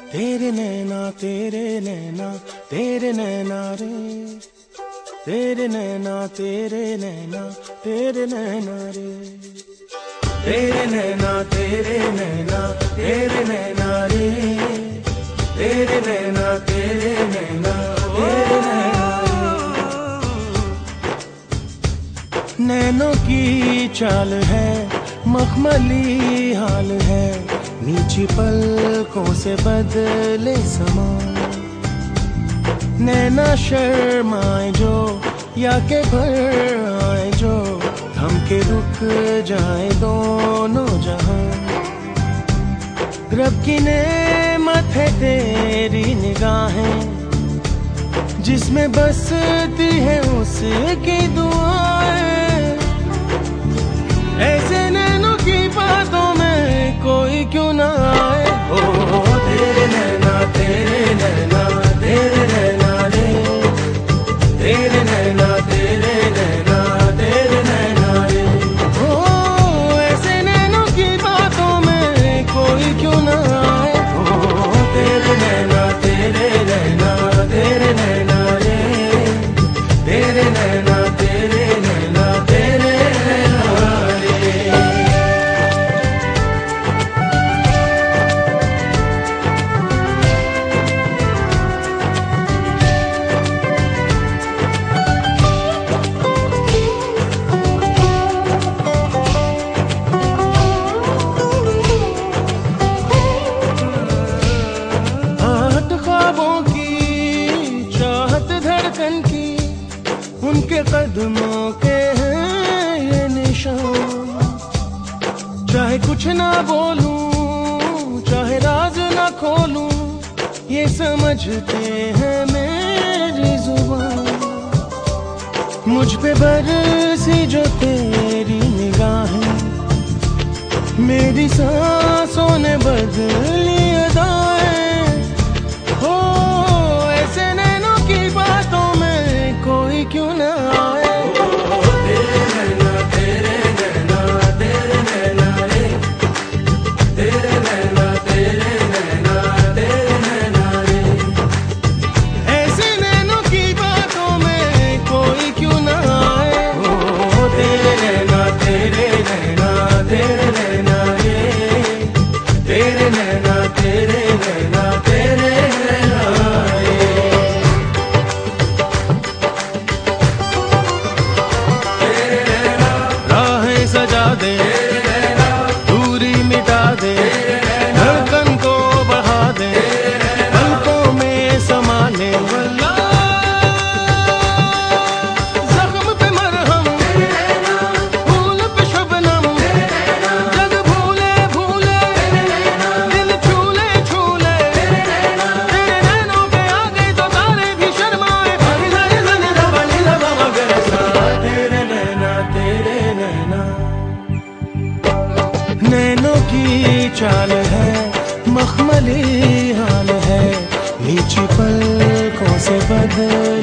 तेरे नैना तेरे नैना तेरे नैना रे, तेरे नैना तेरे नैना तेरे नैना रे, तेरे नैना तेरे नैना तेरे नैना रे, तेरे नैना तेरे नैना तेरे नैना रे। नैनों की चाल है मखमली हाल है, नीची पलकों से बदले समा। नैना शर्माए जो या के भर आए जो, थम के रुक जाए दोनों जहां। रब की नेमत है तेरी निगाहें, जिसमें बसती है उसकी दुआएं। ऐसे नैनों की बातों में कोई क्यों ना आए। ओ तेरे नैना तेरे नैना तेरे नैना रे, तेरे नैना तेरे नैना तेरे नैना रे। ओ ऐसे नैनों की बातों में कोई क्यों ना आए। ओ तेरे नैना तेरे नैना तेरे नैना रे, तेरे नैना तेरे नैना तेरे नैना रे। उनके कदमों के हैं ये निशान। चाहे कुछ ना बोलूं, चाहे राज ना खोलूं, ये समझते हैं मेरी जुबान। मुझ पे बरसी जो तेरी निगाहें, मेरी सांसों ने बदली अदाएं। हो ऐसे नैनों की बातों में कोई क्यों ना आए। तेरे नैना तेरे नैना तेरे नैना रे, तेरे नैना तेरे नैना तेरे नैना रे। ऐसे नैनों की बातों में कोई क्यों ना आए। ओ तेरे नैना तेरे नैना तेरे नैना रे, तेरे नैना तेरे नैना तेरे नैना रे। सजा दे दूरी मिटा दे, धड़कन को बढ़ा दे, पलकों में समा ले। जख्म पे मरहम, फूल पे शबनम, जग भूले भूले, दिल छूले छूले। तेरे नैनों पे आ गए तो तारे भी शर्माए। तेरे नैना तेरे नैना। नैनों की चाल है मखमली हाल है, नीची पलकों से बदल